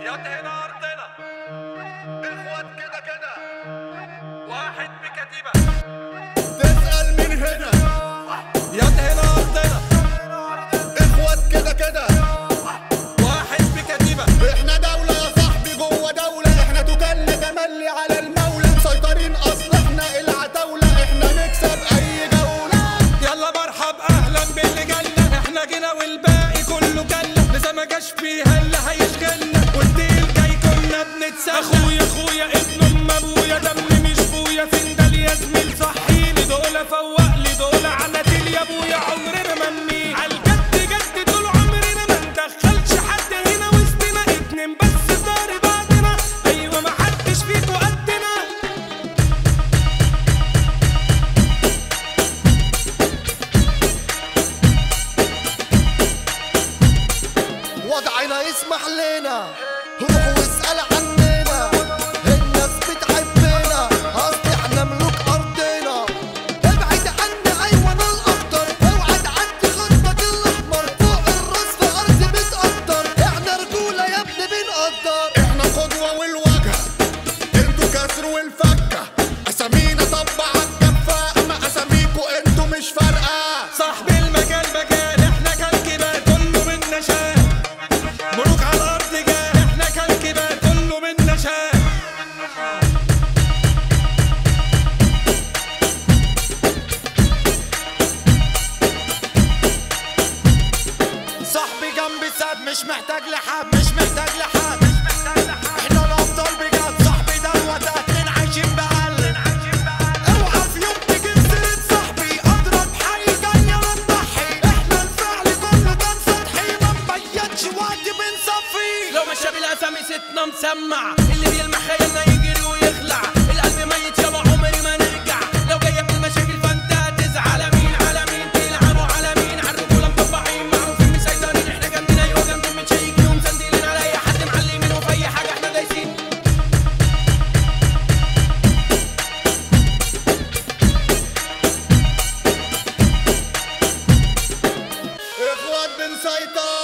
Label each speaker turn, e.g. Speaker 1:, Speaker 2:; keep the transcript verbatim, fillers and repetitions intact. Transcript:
Speaker 1: يد هنا أرضنا، إخوات كده كده، واحد بكتيبة.
Speaker 2: تسأل من هنا،
Speaker 1: يد هنا أرضنا،
Speaker 2: إخوات كده كده،
Speaker 1: واحد بكتيبة.
Speaker 2: إحنا دولة يا صاحبي جوه دولة، إحنا توكلنا تملي على المولى، مسيطرين أصل إحنا العتاولة، إحنا نكسب أي جولة.
Speaker 1: يلا مرحب أهلا باللي جالنا، إحنا جينا والباقي كله جالنا، لسه ما جاش فيها اللي هيشغلنا، والديل جاي كنا بنتسلى. أخويا أخويا ابن أم أبويا، دم مش بويا، فين ده يا زميل صحيلي دولة، فوقلي دولة على ديل يا أبويا، عمرنا ما نميل عالجد جد طول عمرنا، ما ندخلش حد هنا وسطنا، اتنين بس دار بعضنا، أيوة ما حدش فيكوا قدنا.
Speaker 2: وضعنا يسمح لنا، روح واسأل عننا، الناس بتحبنا، أصل إحنا ملوك أرضنا. ابعد عنا أيوة أنا الأخضر، اوعى تعدي خطك الأحمر، فوق الراس في أرض بتقدر، إحنا رجولة يا ابني بنقدر. إحنا قدوة والواجهة، انتوا كسر والفكة، أسامينا طبع عالكفة، أما أساميكوا انتوا مش فارقة.
Speaker 1: صاحب المجال مجال، احنا كالكبار كله منا شاه، ملوك على الارض جاه، احنا كالكبار كله منا شاه.
Speaker 2: صاحبي جنبي ساد، مش محتاج لحد، مش محتاج لحد، احنا الابطال بجد. صاحبي دوت اتنين عايشين بقلب، اوعى في يوم تجيب سيرة صاحبي، اضرب حي جاي يلا نضحي، احنا الفعل كله كان سطحي، ما نبينش وقت بنصفي.
Speaker 1: لو مشى بالاسامي ستنا مسمع، اللي بيلمح خيالنا يجري ويخلع، القلب ميت يابا عمري ما نرجع، لو جايه بالمشاكل فانت هتزعل. مين على مين تلعبوا على مين، عالرجوله مطبعين معروفين مسيطرين، احنا جنبنا ايوه جنبين متشيكين ومسندلين على اي حد معلمين، وفي اي حاجه احنا دايسين.
Speaker 2: اخوات بنسيطر.